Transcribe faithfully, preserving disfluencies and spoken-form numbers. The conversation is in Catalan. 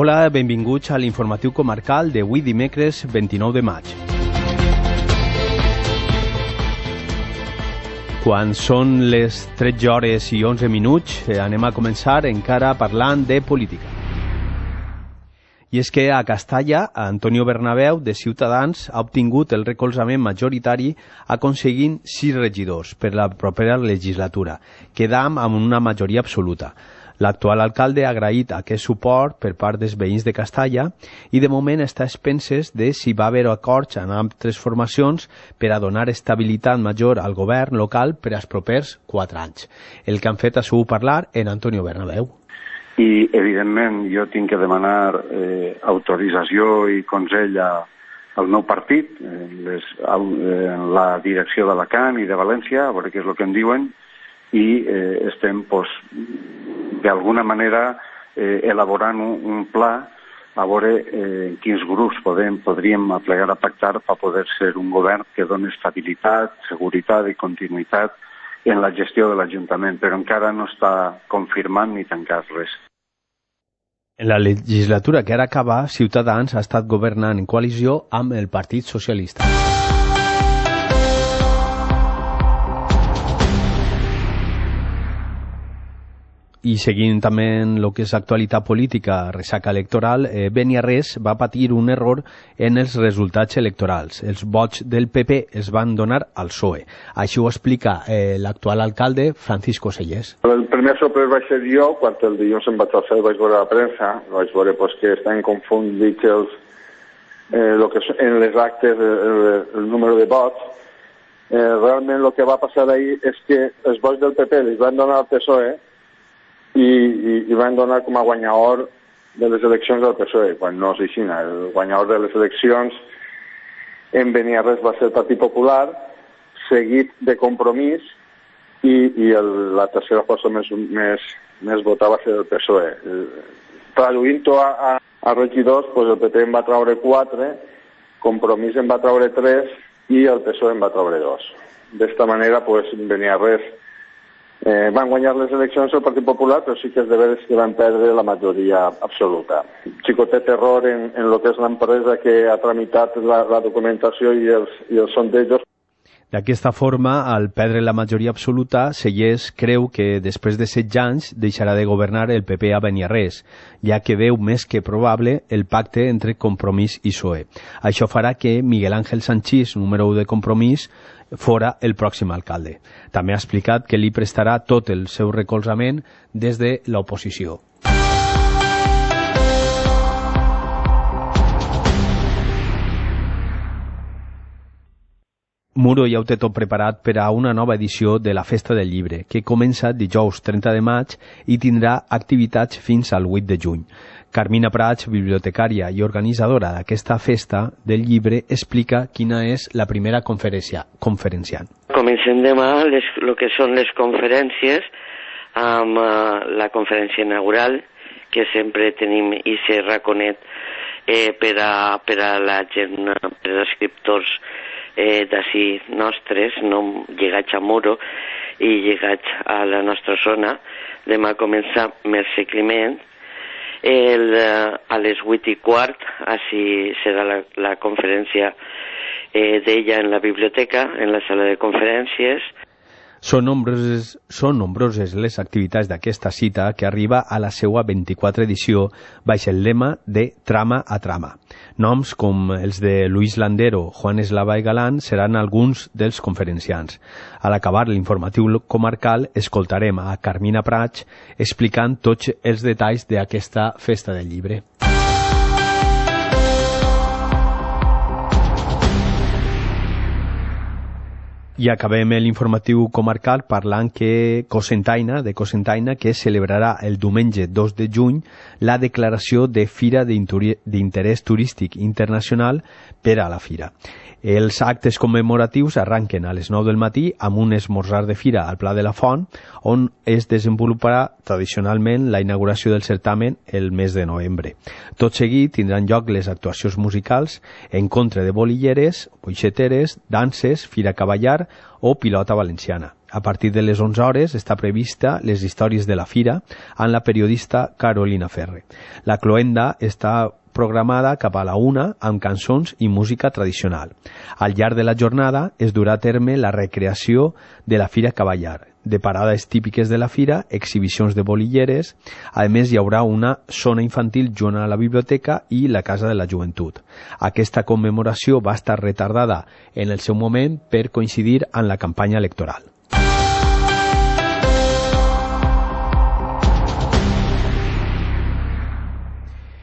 Hola, benvinguts a l'informatiu comarcal d'avui dimecres vint-i-nou de maig. Quan són les tretze hores i onze minuts, anem a començar encara parlant de política. I és que a Castalla, Antonio Bernabeu, de Ciutadans, ha obtingut el recolzament majoritari aconseguint sis regidors per la propera legislatura, quedant amb una majoria absoluta. L'actual alcalde ha agraït aquest suport per part dels veïns de Castalla i de moment està a expenses de si va haver acords en altres formacions per a donar estabilitat major al govern local per als propers quatre anys. El que han fet ha sigut parlar en Antonio Bernabeu. I, evidentment, jo tinc que demanar eh, autorització i consell a, al meu partit, eh, les, a, eh, la direcció d'Alacant i de València, a veure què és el que em diuen, i eh, estem, pues, d'alguna manera, eh, elaborant un, un pla a veure eh, quins grups podem, podríem aplegar a pactar per poder ser un govern que doni estabilitat, seguretat i continuïtat en la gestió de l'Ajuntament, però encara no està confirmant ni tancat res. En la legislatura que ara acaba, Ciutadans ha estat governant en coalició amb el Partit Socialista. I seguint també en el que és actualitat política, ressaca electoral, eh, Beniarrés va patir un error en els resultats electorals. Els vots del P P es van donar al P S O E. Així ho explica eh, l'actual alcalde, Francisco Sellés. El primer sorprès vaig ser jo, quan el dilluns em vaig alçar i vaig veure la premsa, vaig veure pues, que estan confundits els, eh, lo que en les actes el, el número de vots. Eh, realment el que va passar ahir és que els vots del P P els van donar al P S O E i, i, i van donar com a guanyador de les eleccions del P S O E, quan no és així. El guanyador de les eleccions en Beniarrés va ser el Partit Popular, seguit de Compromís, i, i el, la tercera força més, més, més votada va ser el P S O E. Traduint-ho a, a, a regidors, pues el P P en va traure quatre, Compromís en va traure tres i el P S O E en va traure dos. D'esta manera, pues, Beniarrés Eh, van guanyar les eleccions el Partit Popular, però sí que és de veres que van perdre la majoria absoluta. Xicotet error en, en el que és l'empresa que ha tramitat la, la documentació i els, i els sondejos. D'aquesta forma, al perdre la majoria absoluta, Sellés creu que després de setze anys deixarà de governar el P P a Beniarrés, ja que veu més que probable el pacte entre Compromís i P S O E. Això farà que Miguel Ángel Sanchís, número u de Compromís, fora el pròxim alcalde. També ha explicat que li prestarà tot el seu recolzament des de l'oposició. Muro ja ho té tot preparat per a una nova edició de la Festa del Llibre, que comença dijous trenta de maig i tindrà activitats fins al vuit de juny. Carmina Prats, bibliotecària i organitzadora d'aquesta Festa del Llibre, explica quina és la primera conferència, conferenciant. Comencem demà les, lo que són les conferències amb uh, la conferència inaugural, que sempre tenim i se raconet eh, per, a, per a la gent, per als escriptors eh, d'ací nostres, no llegats a Muro i llegats a la nostra zona. Demà comença Mercè Climent. El, a les vuit i quart, així serà la, la conferència eh, d'ella en la biblioteca, en la sala de conferències. Són nombroses, són nombroses les activitats d'aquesta cita que arriba a la seva vint-i-quatre edició baix el lema de Trama a Trama. Noms com els de Luis Landero, Juan Eslava i Galán seran alguns dels conferenciants. A l'acabar l'informatiu comarcal escoltarem a Carmina Prats explicant tots els detalls d'aquesta Festa del Llibre. I acabem l'informatiu comarcal parlant que Cocentaina, de Cocentaina, que celebrarà el diumenge dos de juny la declaració de Fira d'Interès Turístic Internacional per a la Fira. Els actes commemoratius arranquen a les nou del matí amb un esmorzar de fira al Pla de la Font, on es desenvoluparà tradicionalment la inauguració del certamen el mes de novembre. Tot seguit tindran lloc les actuacions musicals, encontre de bolilleres, boixeteres, danses, fira cavallar o pilota valenciana. A partir de les onze hores està prevista les històries de la fira amb la periodista Carolina Ferre. La cloenda està programada cap a la una amb cançons i música tradicional. Al llarg de la jornada es durà a terme la recreació de la Fira Cavallar, de parades típiques de la fira, exhibicions de bolilleres. A més, hi haurà una zona infantil junt a la biblioteca i la Casa de la Joventut. Aquesta commemoració va estar retardada en el seu moment per coincidir amb la campanya electoral.